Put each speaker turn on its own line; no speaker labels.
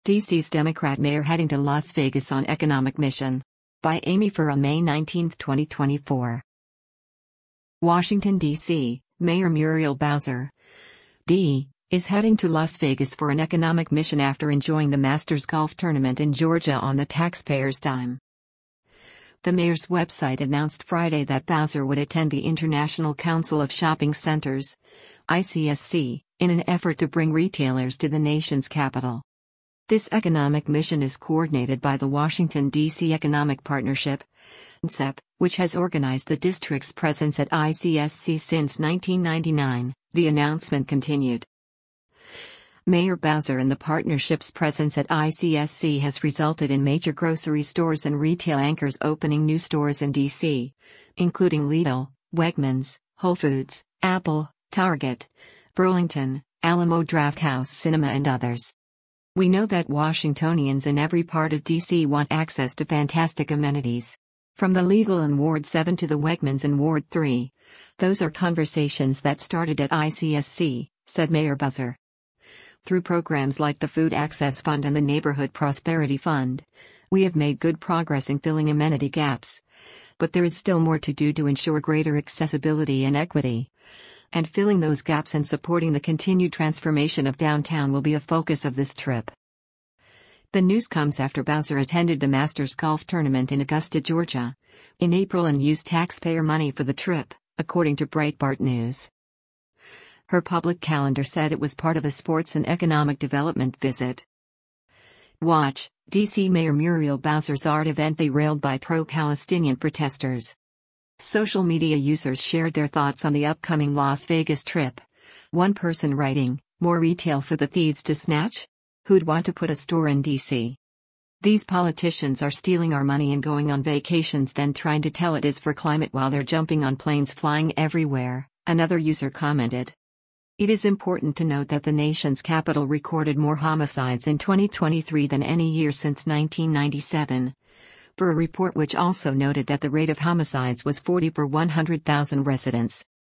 DC's Democrat mayor heading to Las Vegas on economic mission. By Amy Furr on May 19, 2024. Washington, D.C., Mayor Muriel Bowser, D., is heading to Las Vegas for an economic mission after enjoying the Masters Golf Tournament in Georgia on the taxpayers' dime. The mayor's website announced Friday that Bowser would attend the International Council of Shopping Centers, ICSC, in an effort to bring retailers to the nation's capital. This economic mission is coordinated by the Washington, D.C. Economic Partnership, WCEP, which has organized the district's presence at ICSC since 1999, the announcement continued. Mayor Bowser and the partnership's presence at ICSC has resulted in major grocery stores and retail anchors opening new stores in D.C., including Lidl, Wegmans, Whole Foods, Apple, Target, Burlington, Alamo Drafthouse Cinema and others. We know that Washingtonians in every part of D.C. want access to fantastic amenities. From the Lidl in Ward 7 to the Wegmans in Ward 3. Those are conversations that started at ICSC, said Mayor Bowser. Through programs like the Food Access Fund and the Neighborhood Prosperity Fund, we have made good progress in filling amenity gaps. But there is still more to do to ensure greater accessibility and equity. And filling those gaps and supporting the continued transformation of downtown will be a focus of this trip. The news comes after Bowser attended the Masters Golf Tournament in Augusta, Georgia, in April and used taxpayer money for the trip, according to Breitbart News. Her public calendar said it was part of a sports and economic development visit. Watch, D.C. Mayor Muriel Bowser's art event derailed by pro-Palestinian protesters. Social media users shared their thoughts on the upcoming Las Vegas trip. One person writing, "More retail for the thieves to snatch? Who'd want to put a store in D.C.? These politicians are stealing our money and going on vacations then trying to tell it is for climate while they're jumping on planes flying everywhere," another user commented. It is important to note that the nation's capital recorded more homicides in 2023 than any year since 1997, per a report which also noted that the rate of homicides was 40 per 100,000 residents.